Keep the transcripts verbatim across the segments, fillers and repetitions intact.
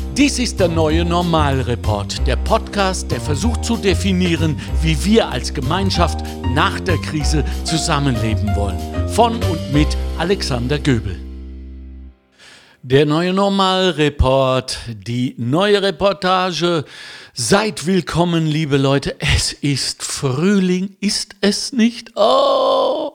Dies ist der neue Normalreport, der Podcast, der versucht zu definieren, wie wir als Gemeinschaft nach der Krise zusammenleben wollen. Von und mit Alexander Göbel. Der neue Normalreport, die neue Reportage. Seid willkommen, liebe Leute. Es ist Frühling, ist es nicht? Oh!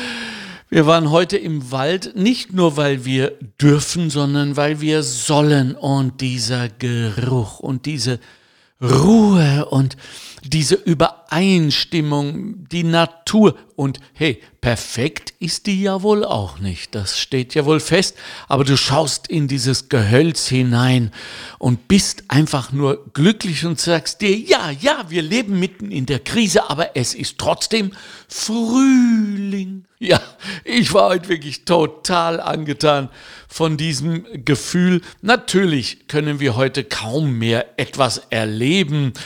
Wir waren heute im Wald, nicht nur weil wir dürfen, sondern weil wir sollen. Und dieser Geruch und diese Ruhe und diese Übereinstimmung, die Natur. Und hey, perfekt ist die ja wohl auch nicht, das steht ja wohl fest. Aber du schaust in dieses Gehölz hinein und bist einfach nur glücklich und sagst dir, ja, ja, wir leben mitten in der Krise, aber es ist trotzdem Frühling. Ja, ich war heute wirklich total angetan von diesem Gefühl. Natürlich können wir heute kaum mehr etwas erleben,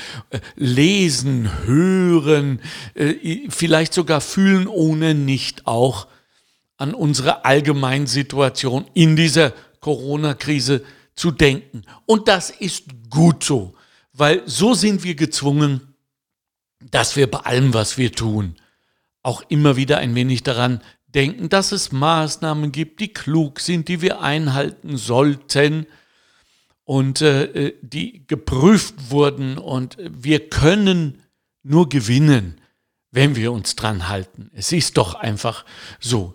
lesen, hören, vielleicht sogar fühlen, ohne nicht auch an unsere Allgemeinsituation in dieser Corona-Krise zu denken. Und das ist gut so, weil so sind wir gezwungen, dass wir bei allem, was wir tun, auch immer wieder ein wenig daran denken, dass es Maßnahmen gibt, die klug sind, die wir einhalten sollten und äh, die geprüft wurden. Und wir können nur gewinnen, wenn wir uns dran halten. Es ist doch einfach so.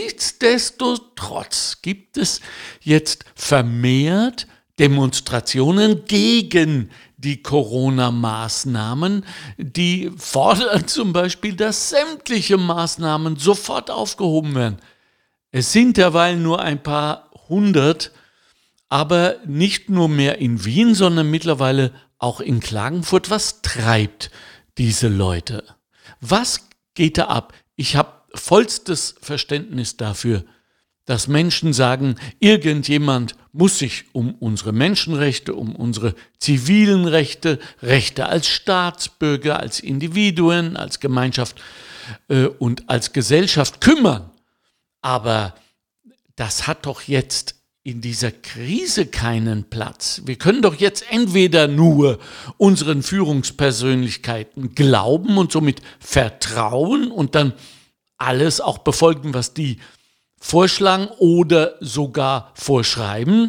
Nichtsdestotrotz gibt es jetzt vermehrt Demonstrationen gegen die Corona-Maßnahmen, die fordern zum Beispiel, dass sämtliche Maßnahmen sofort aufgehoben werden. Es sind derweil nur ein paar hundert, aber nicht nur mehr in Wien, sondern mittlerweile auch in Klagenfurt. Was treibt diese Leute? Was geht da ab? Ich habe vollstes Verständnis dafür, dass Menschen sagen, irgendjemand muss sich um unsere Menschenrechte, um unsere zivilen Rechte, Rechte als Staatsbürger, als Individuen, als Gemeinschaft äh, und als Gesellschaft kümmern. Aber das hat doch jetzt in dieser Krise keinen Platz. Wir können doch jetzt entweder nur unseren Führungspersönlichkeiten glauben und somit vertrauen und dann alles auch befolgen, was die vorschlagen oder sogar vorschreiben.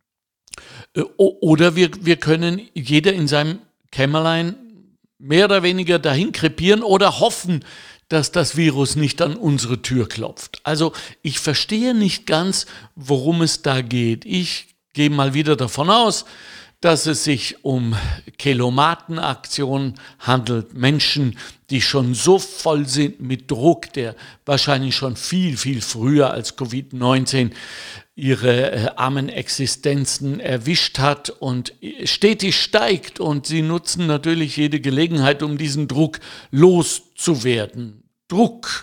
Oder wir, wir können jeder in seinem Kämmerlein mehr oder weniger dahin krepieren oder hoffen, dass das Virus nicht an unsere Tür klopft. Also ich verstehe nicht ganz, worum es da geht. Ich gehe mal wieder davon aus, dass es sich um Kelomatenaktionen handelt. Menschen, die schon so voll sind mit Druck, der wahrscheinlich schon viel, viel früher als Covid neunzehn ihre äh, armen Existenzen erwischt hat und stetig steigt. Und sie nutzen natürlich jede Gelegenheit, um diesen Druck loszuwerden. Druck,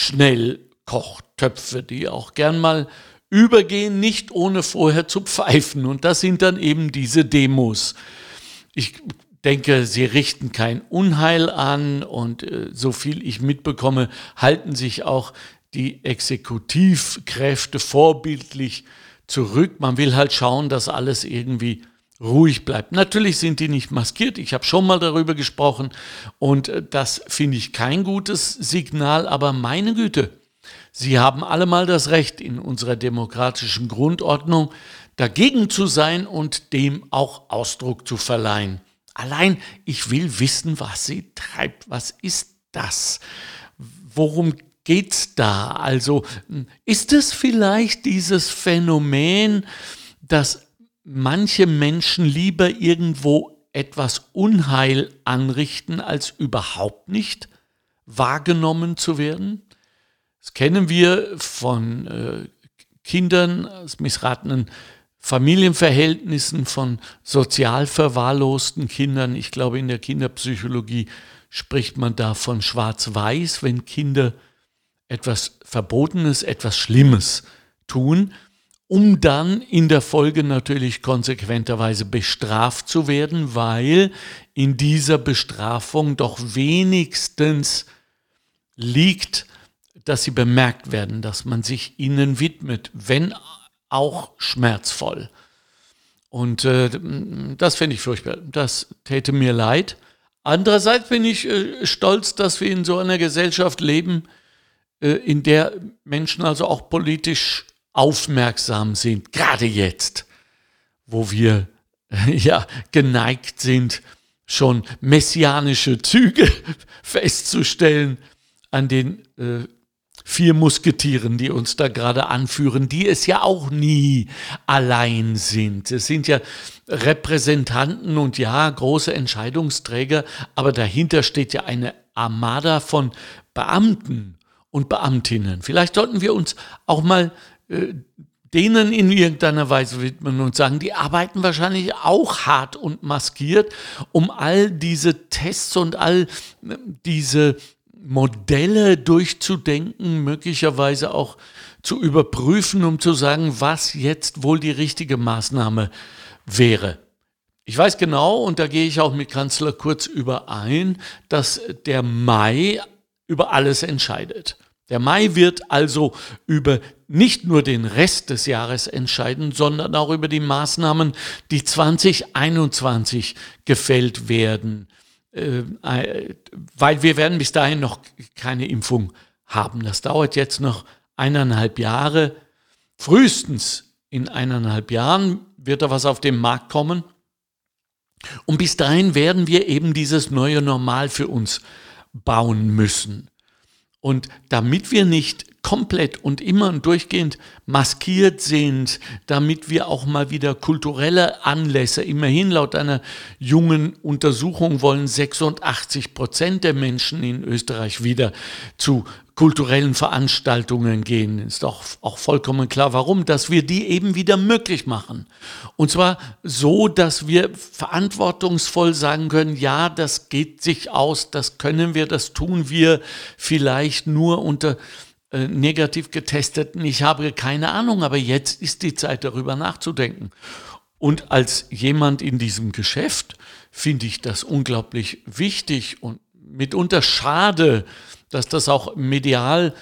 Schnellkochtöpfe, die auch gern mal übergehen, nicht ohne vorher zu pfeifen. Und das sind dann eben diese Demos. Ich denke, sie richten kein Unheil an und äh, so viel ich mitbekomme, halten sich auch die Exekutivkräfte vorbildlich zurück. Man will halt schauen, dass alles irgendwie ruhig bleibt. Natürlich sind die nicht maskiert, ich habe schon mal darüber gesprochen und äh, das finde ich kein gutes Signal, aber meine Güte, sie haben alle mal das Recht in unserer demokratischen Grundordnung dagegen zu sein und dem auch Ausdruck zu verleihen. Allein, ich will wissen, was sie treibt. Was ist das? Worum geht's da? Also, ist es vielleicht dieses Phänomen, dass manche Menschen lieber irgendwo etwas Unheil anrichten, als überhaupt nicht wahrgenommen zu werden? Das kennen wir von äh, Kindern aus missratenen Familienverhältnissen, von sozial verwahrlosten Kindern. Ich glaube, in der Kinderpsychologie spricht man da von Schwarz-Weiß, wenn Kinder etwas Verbotenes, etwas Schlimmes tun, um dann in der Folge natürlich konsequenterweise bestraft zu werden, weil in dieser Bestrafung doch wenigstens liegt, dass sie bemerkt werden, dass man sich ihnen widmet, wenn auch schmerzvoll. Und äh, das finde ich furchtbar. Das täte mir leid. Andererseits bin ich äh, stolz, dass wir in so einer Gesellschaft leben, äh, in der Menschen also auch politisch aufmerksam sind. Gerade jetzt, wo wir äh, ja geneigt sind, schon messianische Züge festzustellen an den äh, vier Musketieren, die uns da gerade anführen, die es ja auch nie allein sind. Es sind ja Repräsentanten und ja, große Entscheidungsträger, aber dahinter steht ja eine Armada von Beamten und Beamtinnen. Vielleicht sollten wir uns auch mal äh, denen in irgendeiner Weise widmen und sagen, die arbeiten wahrscheinlich auch hart und maskiert, um all diese Tests und all diese Modelle durchzudenken, möglicherweise auch zu überprüfen, um zu sagen, was jetzt wohl die richtige Maßnahme wäre. Ich weiß genau, und da gehe ich auch mit Kanzler Kurz überein, dass der Mai über alles entscheidet. Der Mai wird also über nicht nur den Rest des Jahres entscheiden, sondern auch über die Maßnahmen, die zwanzig einundzwanzig gefällt werden. Äh, weil wir werden bis dahin noch keine Impfung haben. Das dauert jetzt noch eineinhalb Jahre. Frühestens in eineinhalb Jahren wird da was auf den Markt kommen. Und bis dahin werden wir eben dieses neue Normal für uns bauen müssen. Und damit wir nicht komplett und immer und durchgehend maskiert sind, damit wir auch mal wieder kulturelle Anlässe, immerhin laut einer jungen Untersuchung wollen sechsundachtzig Prozent der Menschen in Österreich wieder zu kulturellen Veranstaltungen gehen. Ist doch auch vollkommen klar, warum, dass wir die eben wieder möglich machen. Und zwar so, dass wir verantwortungsvoll sagen können, ja, das geht sich aus, das können wir, das tun wir vielleicht nur unter äh, negativ getesteten. Ich habe keine Ahnung, aber jetzt ist die Zeit, darüber nachzudenken. Und als jemand in diesem Geschäft finde ich das unglaublich wichtig und mitunter schade, dass das auch medial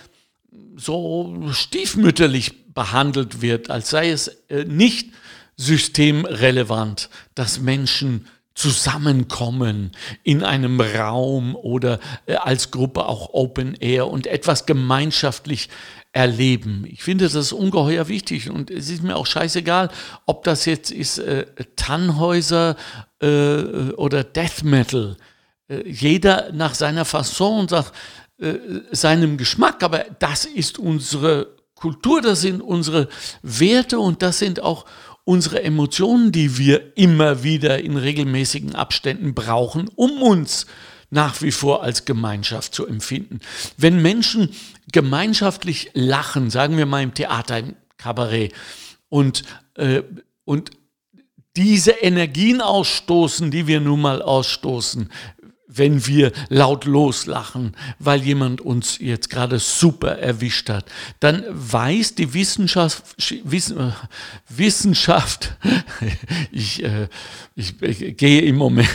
so stiefmütterlich behandelt wird, als sei es äh, nicht systemrelevant, dass Menschen zusammenkommen in einem Raum oder äh, als Gruppe auch Open Air und etwas gemeinschaftlich erleben. Ich finde das ungeheuer wichtig und es ist mir auch scheißegal, ob das jetzt ist äh, Tannhäuser äh, oder Death Metal. Äh, jeder nach seiner Fasson sagt, seinem Geschmack, aber das ist unsere Kultur, das sind unsere Werte und das sind auch unsere Emotionen, die wir immer wieder in regelmäßigen Abständen brauchen, um uns nach wie vor als Gemeinschaft zu empfinden. Wenn Menschen gemeinschaftlich lachen, sagen wir mal im Theater, im Kabarett, und, äh, und diese Energien ausstoßen, die wir nun mal ausstoßen, wenn wir laut loslachen, weil jemand uns jetzt gerade super erwischt hat, dann weiß die Wissenschaft, Wissen, Wissenschaft ich, äh, ich, ich gehe im Moment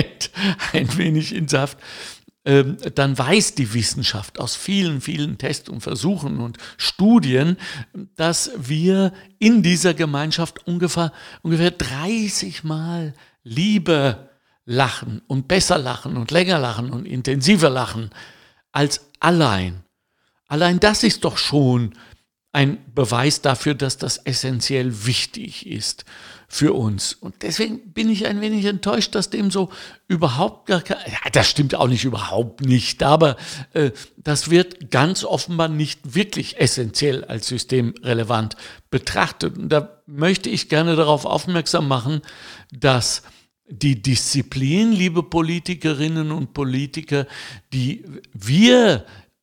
ein wenig in Saft, äh, dann weiß die Wissenschaft aus vielen, vielen Tests und Versuchen und Studien, dass wir in dieser Gemeinschaft ungefähr, ungefähr dreißig Mal lieber lachen und besser lachen und länger lachen und intensiver lachen als allein. Allein das ist doch schon ein Beweis dafür, dass das essentiell wichtig ist für uns. Und deswegen bin ich ein wenig enttäuscht, dass dem so überhaupt gar kein... Ja, das stimmt auch nicht, überhaupt nicht, aber äh, das wird ganz offenbar nicht wirklich essentiell als systemrelevant betrachtet. Und da möchte ich gerne darauf aufmerksam machen, dass die Disziplin, liebe Politikerinnen und Politiker, die wir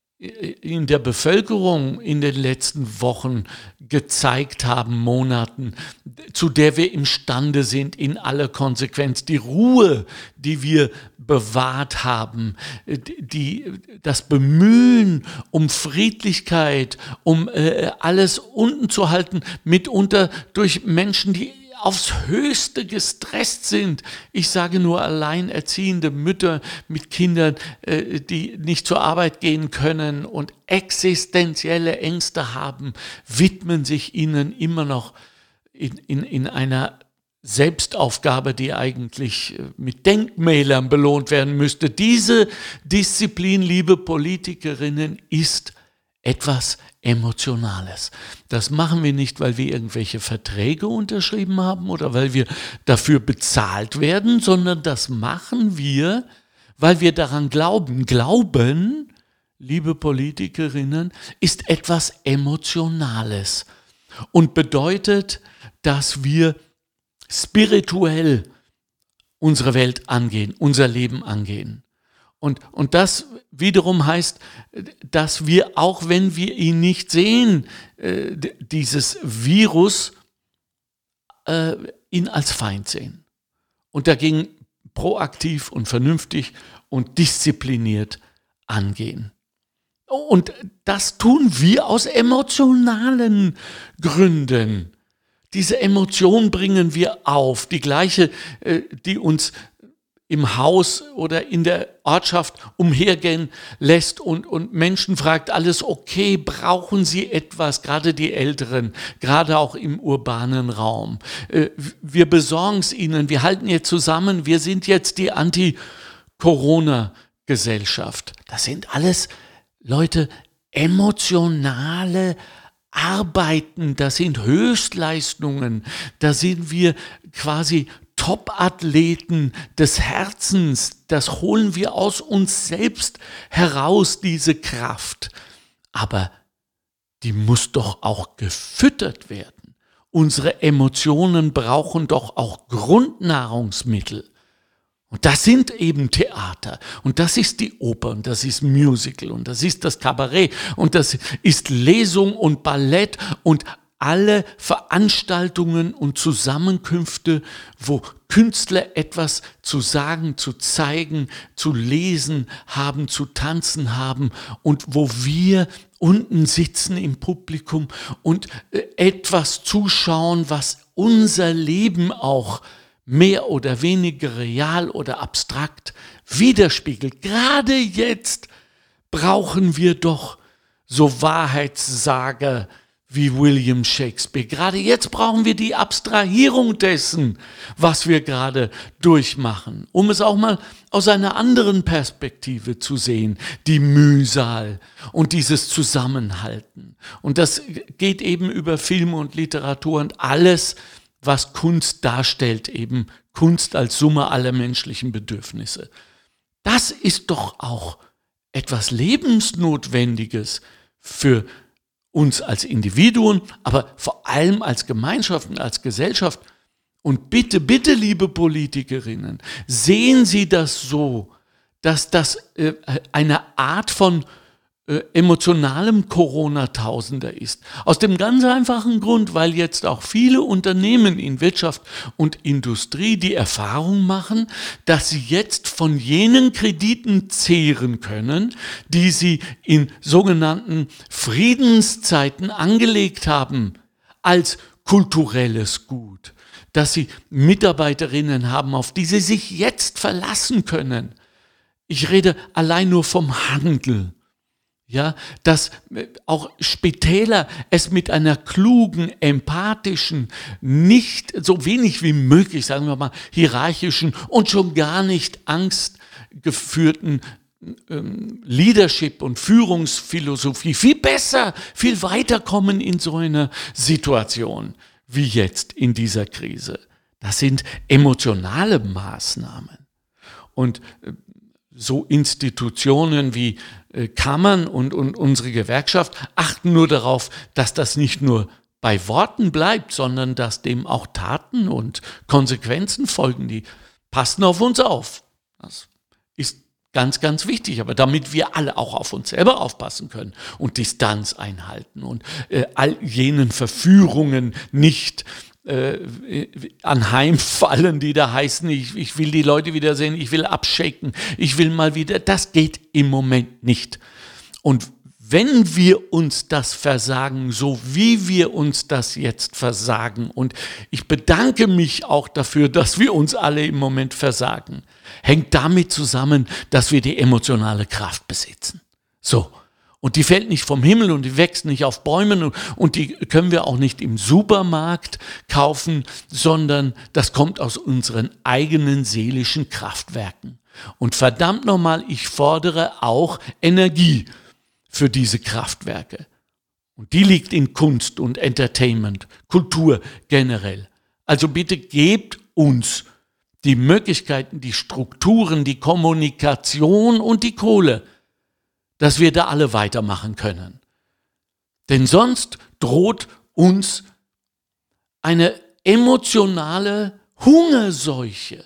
in der Bevölkerung in den letzten Wochen gezeigt haben, Monaten, zu der wir imstande sind in aller Konsequenz, die Ruhe, die wir bewahrt haben, die, das Bemühen um Friedlichkeit, um äh, alles unten zu halten, mitunter durch Menschen, die aufs Höchste gestresst sind. Ich sage nur alleinerziehende Mütter mit Kindern, äh, die nicht zur Arbeit gehen können und existenzielle Ängste haben, widmen sich ihnen immer noch in, in, in einer Selbstaufgabe, die eigentlich mit Denkmälern belohnt werden müsste. Diese Disziplin, liebe Politikerinnen, ist etwas Emotionales. Das machen wir nicht, weil wir irgendwelche Verträge unterschrieben haben oder weil wir dafür bezahlt werden, sondern das machen wir, weil wir daran glauben. Glauben, liebe Politikerinnen, ist etwas Emotionales und bedeutet, dass wir spirituell unsere Welt angehen, unser Leben angehen. Und, und das wiederum heißt, dass wir, auch wenn wir ihn nicht sehen, äh, dieses Virus, äh, ihn als Feind sehen. Und dagegen proaktiv und vernünftig und diszipliniert angehen. Und das tun wir aus emotionalen Gründen. Diese Emotion bringen wir auf, die gleiche, die uns im Haus oder in der Ortschaft umhergehen lässt und, und Menschen fragt, alles okay, brauchen Sie etwas, gerade die Älteren, gerade auch im urbanen Raum. Wir besorgen es Ihnen, wir halten jetzt zusammen, wir sind jetzt die Anti-Corona-Gesellschaft. Das sind alles, Leute, emotionale Arbeiten, das sind Höchstleistungen, da sind wir quasi Top-Athleten des Herzens, das holen wir aus uns selbst heraus, diese Kraft. Aber die muss doch auch gefüttert werden. Unsere Emotionen brauchen doch auch Grundnahrungsmittel. Und das sind eben Theater und das ist die Oper und das ist Musical und das ist das Kabarett und das ist Lesung und Ballett und alle Veranstaltungen und Zusammenkünfte, wo Künstler etwas zu sagen, zu zeigen, zu lesen haben, zu tanzen haben und wo wir unten sitzen im Publikum und etwas zuschauen, was unser Leben auch mehr oder weniger real oder abstrakt widerspiegelt. Gerade jetzt brauchen wir doch so Wahrheitssager wie William Shakespeare. Gerade jetzt brauchen wir die Abstrahierung dessen, was wir gerade durchmachen, um es auch mal aus einer anderen Perspektive zu sehen, die Mühsal und dieses Zusammenhalten. Und das geht eben über Film und Literatur und alles, was Kunst darstellt, eben Kunst als Summe aller menschlichen Bedürfnisse. Das ist doch auch etwas Lebensnotwendiges für uns als Individuen, aber vor allem als Gemeinschaft und als Gesellschaft. Und bitte, bitte, liebe Politikerinnen, sehen Sie das so, dass das äh, eine Art von äh, emotionalem Corona-Tausender ist. Aus dem ganz einfachen Grund, weil jetzt auch viele Unternehmen in Wirtschaft und Industrie die Erfahrung machen, dass sie jetzt von jenen Krediten zehren können, die sie in sogenannten Friedenszeiten angelegt haben, als kulturelles Gut. Dass sie Mitarbeiterinnen haben, auf die sie sich jetzt verlassen können. Ich rede allein nur vom Handel. Ja, dass auch Spitäler es mit einer klugen, empathischen, nicht so wenig wie möglich, sagen wir mal, hierarchischen und schon gar nicht angstgeführten ähm, Leadership und Führungsphilosophie viel besser, viel weiterkommen in so einer Situation wie jetzt in dieser Krise. Das sind emotionale Maßnahmen. Und äh, so Institutionen wie äh, Kammern und, und unsere Gewerkschaft achten nur darauf, dass das nicht nur bei Worten bleibt, sondern dass dem auch Taten und Konsequenzen folgen. Die passen auf uns auf. Das ist ganz, ganz wichtig. Aber damit wir alle auch auf uns selber aufpassen können und Distanz einhalten und äh, all jenen Verführungen nicht Äh, anheimfallen, die da heißen, ich, ich will die Leute wiedersehen, ich will abschicken, ich will mal wieder, das geht im Moment nicht. Und wenn wir uns das versagen, so wie wir uns das jetzt versagen, und ich bedanke mich auch dafür, dass wir uns alle im Moment versagen, hängt damit zusammen, dass wir die emotionale Kraft besitzen. So. Und die fällt nicht vom Himmel und die wächst nicht auf Bäumen und die können wir auch nicht im Supermarkt kaufen, sondern das kommt aus unseren eigenen seelischen Kraftwerken. Und verdammt nochmal, ich fordere auch Energie für diese Kraftwerke. Und die liegt in Kunst und Entertainment, Kultur generell. Also bitte gebt uns die Möglichkeiten, die Strukturen, die Kommunikation und die Kohle, dass wir da alle weitermachen können. Denn sonst droht uns eine emotionale Hungerseuche.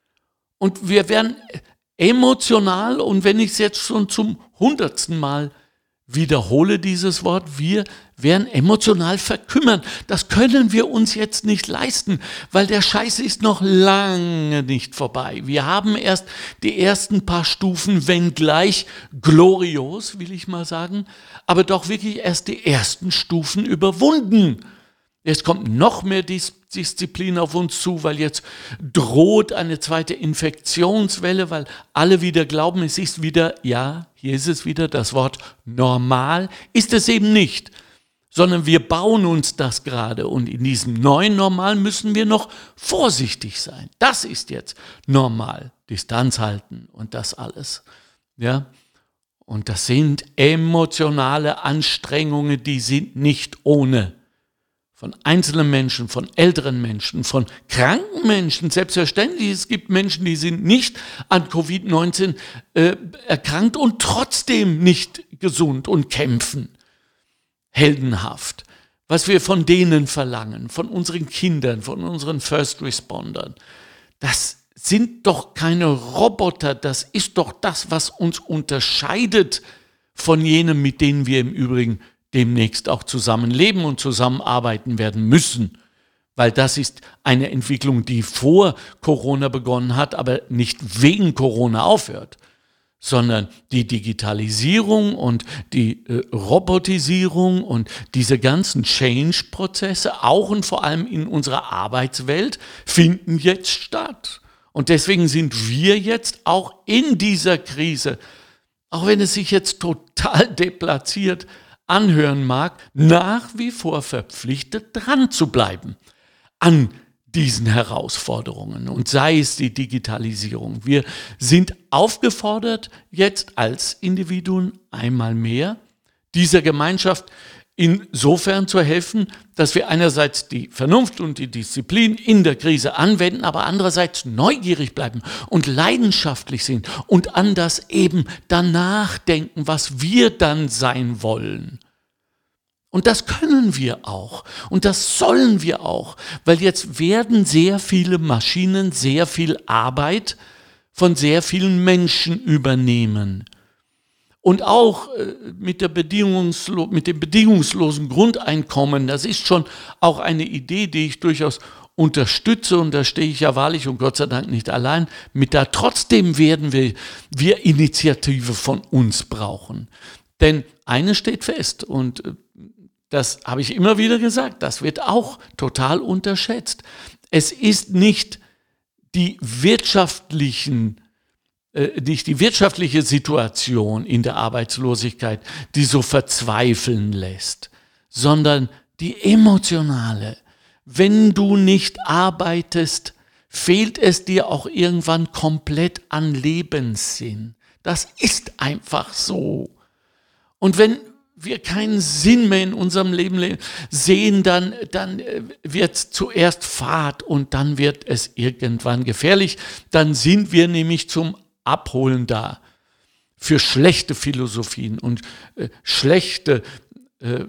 Und wir werden emotional, und wenn ich es jetzt schon zum hundertsten Mal wiederhole, dieses Wort, wir werden emotional verkümmern. Das können wir uns jetzt nicht leisten, weil der Scheiß ist noch lange nicht vorbei. Wir haben erst die ersten paar Stufen, wenngleich glorios, will ich mal sagen, aber doch wirklich erst die ersten Stufen überwunden. Jetzt kommt noch mehr Dis- Disziplin auf uns zu, weil jetzt droht eine zweite Infektionswelle, weil alle wieder glauben, es ist wieder, ja, hier ist es wieder, das Wort normal, ist es eben nicht, sondern wir bauen uns das gerade und in diesem neuen Normal müssen wir noch vorsichtig sein. Das ist jetzt normal, Distanz halten und das alles, ja. Und das sind emotionale Anstrengungen, die sind nicht ohne. Von einzelnen Menschen, von älteren Menschen, von kranken Menschen. Selbstverständlich, es gibt Menschen, die sind nicht an Covid neunzehn äh, erkrankt und trotzdem nicht gesund und kämpfen. Heldenhaft. Was wir von denen verlangen, von unseren Kindern, von unseren First Respondern, das sind doch keine Roboter, das ist doch das, was uns unterscheidet von jenen, mit denen wir im Übrigen demnächst auch zusammenleben und zusammenarbeiten werden müssen, weil das ist eine Entwicklung, die vor Corona begonnen hat, aber nicht wegen Corona aufhört, sondern die Digitalisierung und die äh, Robotisierung und diese ganzen Change-Prozesse, auch und vor allem in unserer Arbeitswelt, finden jetzt statt. Und deswegen sind wir jetzt auch in dieser Krise, auch wenn es sich jetzt total deplatziert anhören mag, nach wie vor verpflichtet, dran zu bleiben an diesen Herausforderungen und sei es die Digitalisierung. Wir sind aufgefordert, jetzt als Individuen einmal mehr dieser Gemeinschaft insofern zu helfen, dass wir einerseits die Vernunft und die Disziplin in der Krise anwenden, aber andererseits neugierig bleiben und leidenschaftlich sind und an das eben danach denken, was wir dann sein wollen. Und das können wir auch und das sollen wir auch, weil jetzt werden sehr viele Maschinen sehr viel Arbeit von sehr vielen Menschen übernehmen. Und auch mit, der bedingungslo- mit dem bedingungslosen Grundeinkommen, das ist schon auch eine Idee, die ich durchaus unterstütze und da stehe ich ja wahrlich und Gott sei Dank nicht allein mit da. Trotzdem werden wir, wir Initiative von uns brauchen. Denn eines steht fest und das habe ich immer wieder gesagt, das wird auch total unterschätzt. Es ist nicht die wirtschaftlichen nicht die wirtschaftliche Situation in der Arbeitslosigkeit, die so verzweifeln lässt, sondern die emotionale. Wenn du nicht arbeitest, fehlt es dir auch irgendwann komplett an Lebenssinn. Das ist einfach so. Und wenn wir keinen Sinn mehr in unserem Leben sehen, dann, dann wird es zuerst Fahrt und dann wird es irgendwann gefährlich. Dann sind wir nämlich zum Abholen da für schlechte Philosophien und äh, schlechte äh,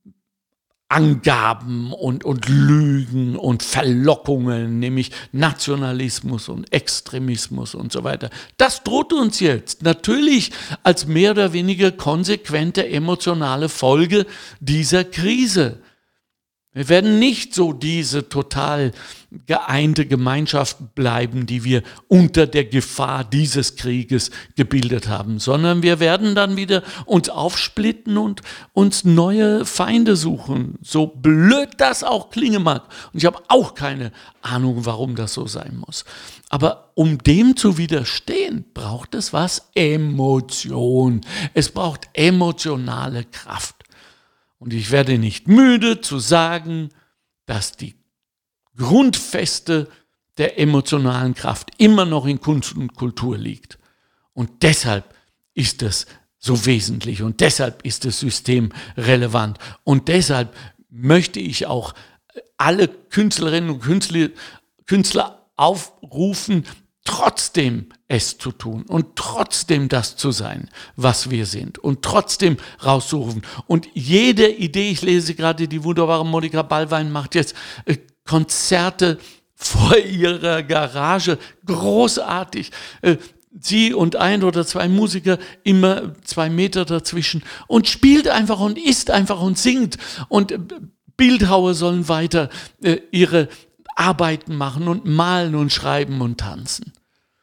Angaben und, und Lügen und Verlockungen, nämlich Nationalismus und Extremismus und so weiter. Das droht uns jetzt natürlich als mehr oder weniger konsequente emotionale Folge dieser Krise. Wir werden nicht so diese total geeinte Gemeinschaft bleiben, die wir unter der Gefahr dieses Krieges gebildet haben, sondern wir werden dann wieder uns aufsplitten und uns neue Feinde suchen, so blöd das auch klingen mag. Und ich habe auch keine Ahnung, warum das so sein muss. Aber um dem zu widerstehen, braucht es was? Emotion. Es braucht emotionale Kraft. Und ich werde nicht müde zu sagen, dass die Grundfeste der emotionalen Kraft immer noch in Kunst und Kultur liegt. Und deshalb ist es so wesentlich und deshalb ist das System relevant. Und deshalb möchte ich auch alle Künstlerinnen und Künstler, Künstler aufrufen, trotzdem es zu tun und trotzdem das zu sein, was wir sind und trotzdem rauszurufen. Und jede Idee, ich lese gerade, die wunderbare Monika Ballwein macht jetzt äh, Konzerte vor ihrer Garage, großartig. Äh, sie und ein oder zwei Musiker, immer zwei Meter dazwischen und spielt einfach und isst einfach und singt. Und äh, Bildhauer sollen weiter äh, ihre Arbeiten machen und malen und schreiben und tanzen.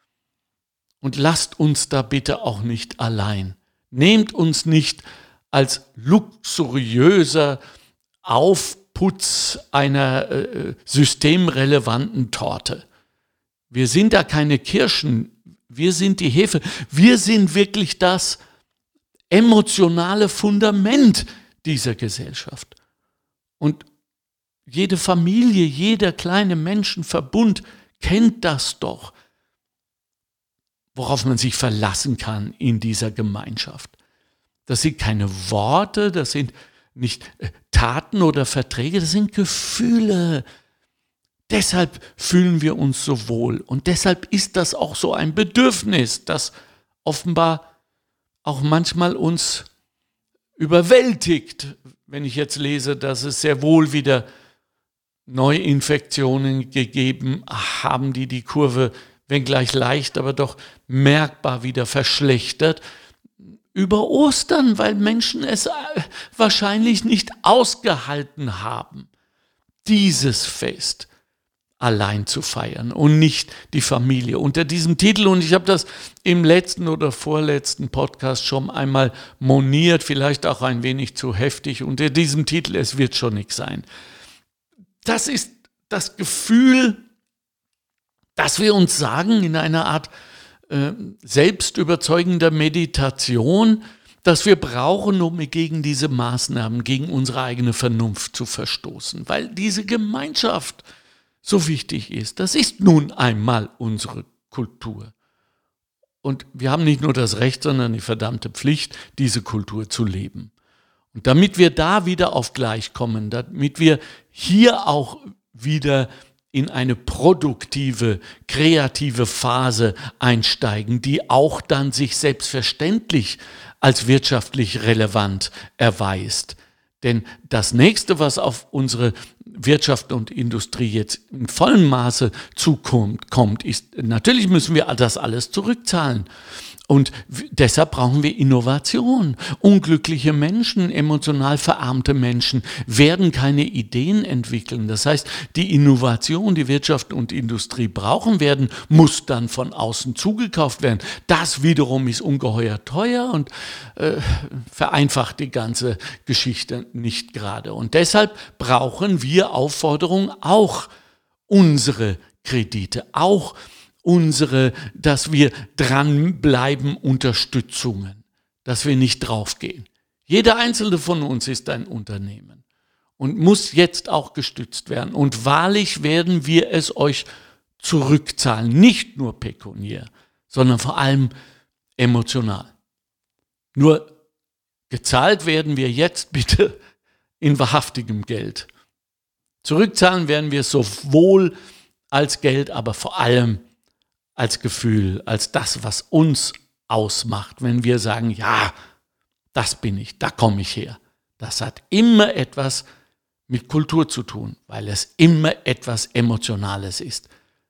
Und lasst uns da bitte auch nicht allein. Nehmt uns nicht als luxuriöser Aufputz einer äh, systemrelevanten Torte. Wir sind da keine Kirschen, wir sind die Hefe. Wir sind wirklich das emotionale Fundament dieser Gesellschaft. Und jede Familie, jeder kleine Menschenverbund kennt das doch, worauf man sich verlassen kann in dieser Gemeinschaft. Das sind keine Worte, das sind nicht Taten oder Verträge, das sind Gefühle. Deshalb fühlen wir uns so wohl und deshalb ist das auch so ein Bedürfnis, das offenbar auch manchmal uns überwältigt, wenn ich jetzt lese, dass es sehr wohl wieder Neuinfektionen gegeben haben, die die Kurve, wenngleich leicht, aber doch merkbar wieder verschlechtert. Über Ostern, weil Menschen es wahrscheinlich nicht ausgehalten haben, dieses Fest allein zu feiern und nicht die Familie. Unter diesem Titel, und ich habe das im letzten oder vorletzten Podcast schon einmal moniert, vielleicht auch ein wenig zu heftig, unter diesem Titel, es wird schon nichts sein. Das ist das Gefühl, dass wir uns sagen in einer Art äh, selbstüberzeugender Meditation, dass wir brauchen, um gegen diese Maßnahmen, gegen unsere eigene Vernunft zu verstoßen, weil diese Gemeinschaft so wichtig ist. Das ist nun einmal unsere Kultur. Und wir haben nicht nur das Recht, sondern die verdammte Pflicht, diese Kultur zu leben. Und damit wir da wieder auf gleich kommen, damit wir hier auch wieder in eine produktive, kreative Phase einsteigen, die auch dann sich selbstverständlich als wirtschaftlich relevant erweist. Denn das Nächste, was auf unsere Wirtschaft und Industrie jetzt in vollem Maße zukommt, kommt, ist, natürlich müssen wir das alles zurückzahlen. Und deshalb brauchen wir Innovation. Unglückliche Menschen, emotional verarmte Menschen werden keine Ideen entwickeln. Das heißt, die Innovation, die Wirtschaft und Industrie brauchen werden, muss dann von außen zugekauft werden. Das wiederum ist ungeheuer teuer und äh, vereinfacht die ganze Geschichte nicht gerade. Und deshalb brauchen wir Aufforderungen, auch unsere Kredite, auch unsere, dass wir dranbleiben, Unterstützungen, dass wir nicht draufgehen. Jeder einzelne von uns ist ein Unternehmen und muss jetzt auch gestützt werden. Und wahrlich werden wir es euch zurückzahlen, nicht nur pekuniär, sondern vor allem emotional. Nur gezahlt werden wir jetzt bitte in wahrhaftigem Geld. Zurückzahlen werden wir sowohl als Geld, aber vor allem als Gefühl, als das, was uns ausmacht, wenn wir sagen, ja, das bin ich, da komme ich her. Das hat immer etwas mit Kultur zu tun, weil es immer etwas Emotionales ist.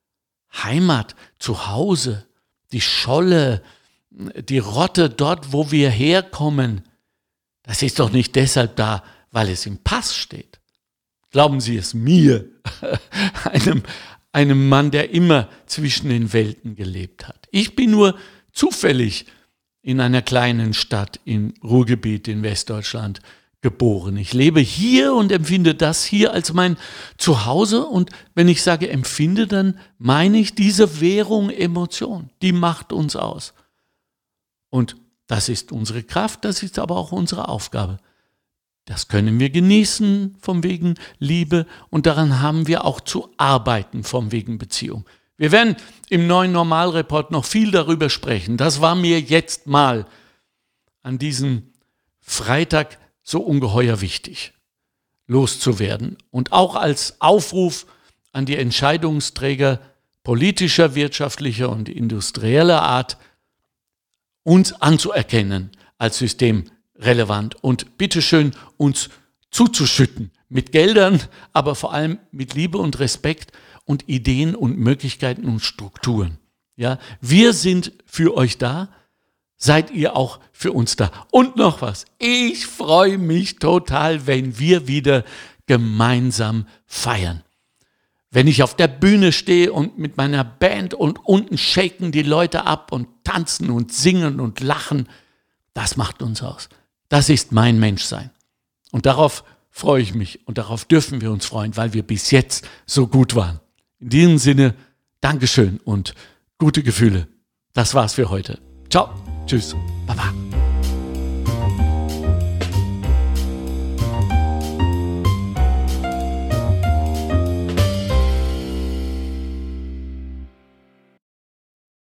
Heimat, Zuhause, die Scholle, die Rotte dort, wo wir herkommen, das ist doch nicht deshalb da, weil es im Pass steht. Glauben Sie es mir, einem, einem Mann, der immer zwischen den Welten gelebt hat. Ich bin nur zufällig in einer kleinen Stadt im Ruhrgebiet in Westdeutschland geboren. Ich lebe hier und empfinde das hier als mein Zuhause. Und wenn ich sage empfinde, dann meine ich diese Währung Emotion. Die macht uns aus. Und das ist unsere Kraft, das ist aber auch unsere Aufgabe. Das können wir genießen vom wegen Liebe und daran haben wir auch zu arbeiten vom wegen Beziehung. Wir werden im neuen Normalreport noch viel darüber sprechen. Das war mir jetzt mal an diesem Freitag so ungeheuer wichtig, loszuwerden. Und auch als Aufruf an die Entscheidungsträger politischer, wirtschaftlicher und industrieller Art, uns anzuerkennen als systemrelevant und bitteschön uns zuzuschütten mit Geldern, aber vor allem mit Liebe und Respekt und Ideen und Möglichkeiten und Strukturen. Ja, wir sind für euch da, seid ihr auch für uns da. Und noch was, ich freue mich total, wenn wir wieder gemeinsam feiern. Wenn ich auf der Bühne stehe und mit meiner Band und unten shaken die Leute ab und tanzen und singen und lachen, das macht uns aus. Das ist mein Menschsein. Und darauf freue ich mich und darauf dürfen wir uns freuen, weil wir bis jetzt so gut waren. In diesem Sinne, Dankeschön und gute Gefühle. Das war's für heute. Ciao, tschüss, baba.